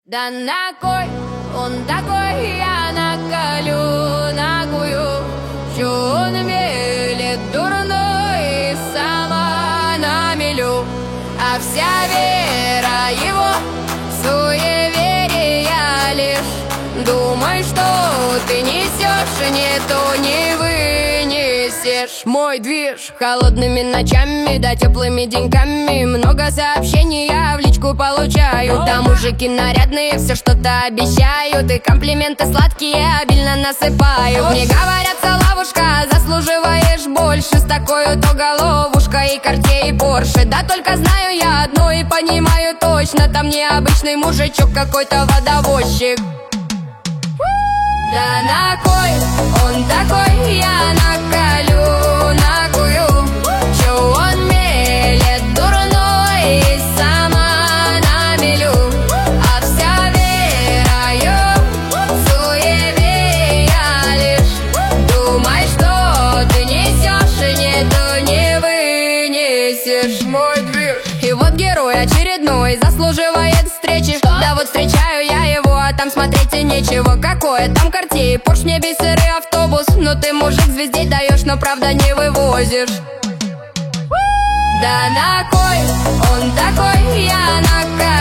Да на кой он такой, я наколю ногую. Чё он мелет дурной и сама на мелю. А вся вера его суеверия лишь. Думай, что ты несешь, не то не вынесешь. Мой движ холодными ночами да теплыми деньками. Много сообщений я в личку получаю. Да мужики нарядные все что-то обещают. И комплименты сладкие обильно насыпают. Мне говорят, ловушка, заслуживаешь больше. С такой-то головушкой и Cartier и Порше. Да только знаю я одно и понимаю точно. Там необычный мужичок, какой-то водовозчик. Да на кой он такой, я наколю ногую. Чё он мелет дурной и сама на мелю. А вся вера его суеверия лишь. Думай, что ты несешь, не то не вынесешь. Мой движ. И вот герой очередной заслуживает встречи. Да вот встречаю я его, а там смотреть и нечего. Какое там Cartier, Порш, мне бисер и автобус. Ну ты мужик звезде даешь, но правда не вывозишь. Да на кой он такой, я наколю